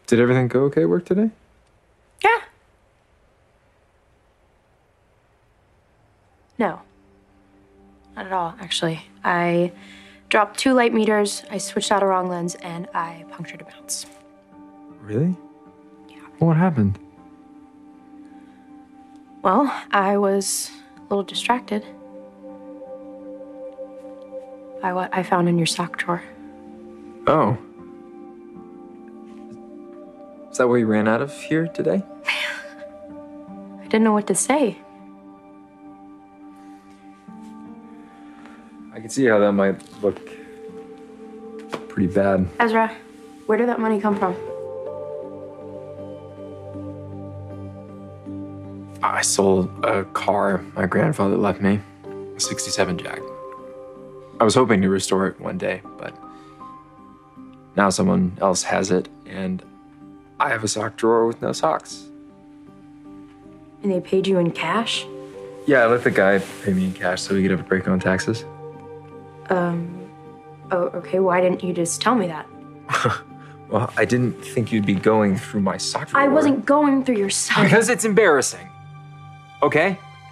Did everything go okay at work today? Yeah. No. Not at all, actually. I dropped 2 light meters, I switched out a wrong lens, and I punctured a bounce. Really? Yeah. What happened? Well, I was a little distracted by what I found in your sock drawer. Oh. Is that what you ran out of here today? I didn't know what to say. I can see how that might look pretty bad. Ezra, where did that money come from? I sold a car my grandfather left me, a 67 Jag. I was hoping to restore it one day, but now someone else has it, and I have a sock drawer with no socks. And they paid you in cash? Yeah, I let the guy pay me in cash so he could have a break on taxes. Oh, okay, why didn't you just tell me that? Well, I didn't think you'd be going through my sock drawer. I wasn't going through your sock. Because it's embarrassing. Okay?